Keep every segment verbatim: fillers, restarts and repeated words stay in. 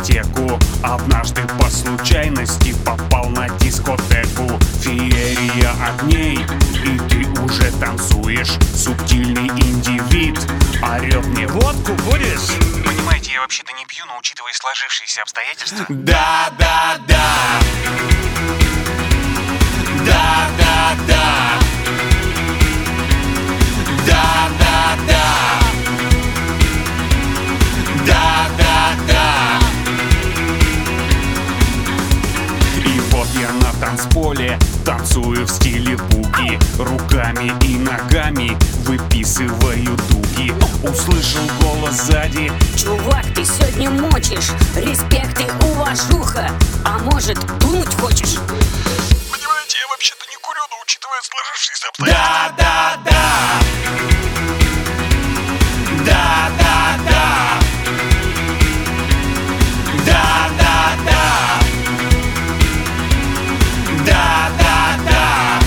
дискотеку. Однажды по случайности попал на дискотеку. Феерия огней, и ты уже танцуешь. Субтильный индивид орёт мне: водку будешь? Понимаете, я вообще-то не пью, но учитывая сложившиеся обстоятельства. Да, да, да. Да, да, да. Да, да, да. Да, да, да. И вот я на танцполе танцую в стиле буги. Руками и ногами выписываю дуги. Услышал голос сзади: чувак, ты сегодня мочишь. Респект и уважуха. А может, дунуть хочешь? Понимаете, я вообще-то не курю, но учитывая сложившиеся обстоятельства. Да, да, да. Да, да, да. Да, да, да. Да, да, да.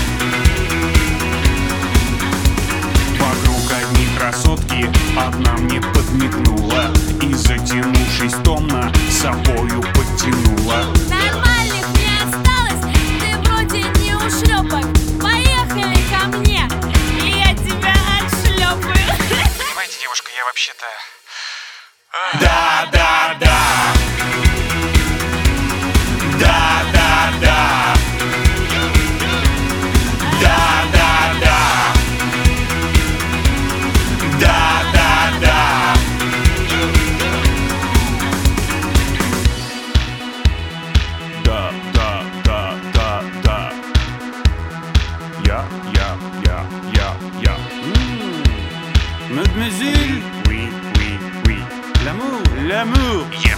Вокруг одни красотки, одна мне подмигнула и, затянувшись томно, собою подтянула. Нормальных не осталось, ты вроде не ушлепок. Поехали ко мне, и я тебя отшлепаю. Понимаете, девушка, я вообще-то... Да, да, да. Да, да, да. Да, да, да. Да, да, да. Да, да, да, да, да. Я, я, я, я, я. Мадемуазель. Oui, oui, oui. L'amour, l'amour.